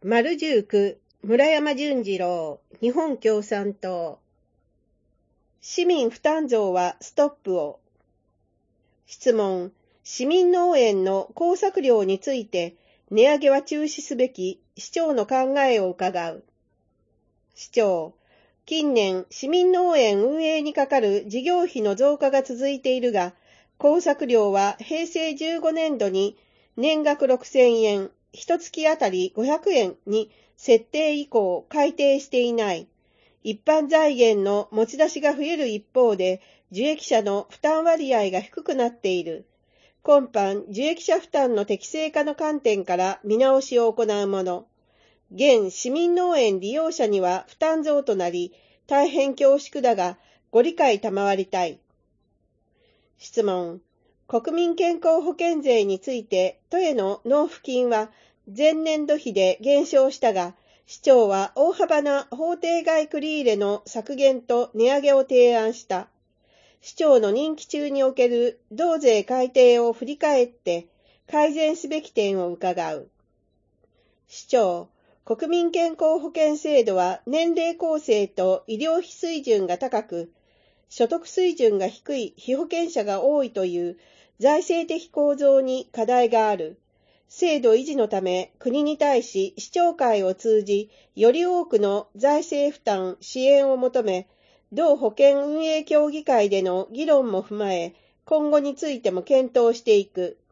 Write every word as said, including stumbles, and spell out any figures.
丸十九、村山淳二郎、日本共産党。市民負担増はストップを。質問。市民農園の耕作料について値上げは中止すべき、市長の考えを伺う。市長。近年、市民農園運営にかかる事業費の増加が続いているが、耕作料は平成じゅうごねんどに年額ろくせんえん、一月あたりごひゃくえんに設定以降改定していない。一般財源の持ち出しが増える一方で、受益者の負担割合が低くなっている。今般、受益者負担の適正化の観点から見直しを行うもの。現市民農園利用者には負担増となり、大変恐縮だが、ご理解賜りたい。質問。国民健康保険税について、都への納付金は前年度比で減少したが、市長は大幅な法定外繰り入れの削減と値上げを提案した。市長の任期中における同税改定を振り返って改善すべき点を伺う。市長。国民健康保険制度は年齢構成と医療費水準が高く、所得水準が低い被保険者が多いという財政的構造に課題がある。制度維持のため国に対し市長会を通じ、より多くの財政負担支援を求め、同保険運営協議会での議論も踏まえ、今後についても検討していく。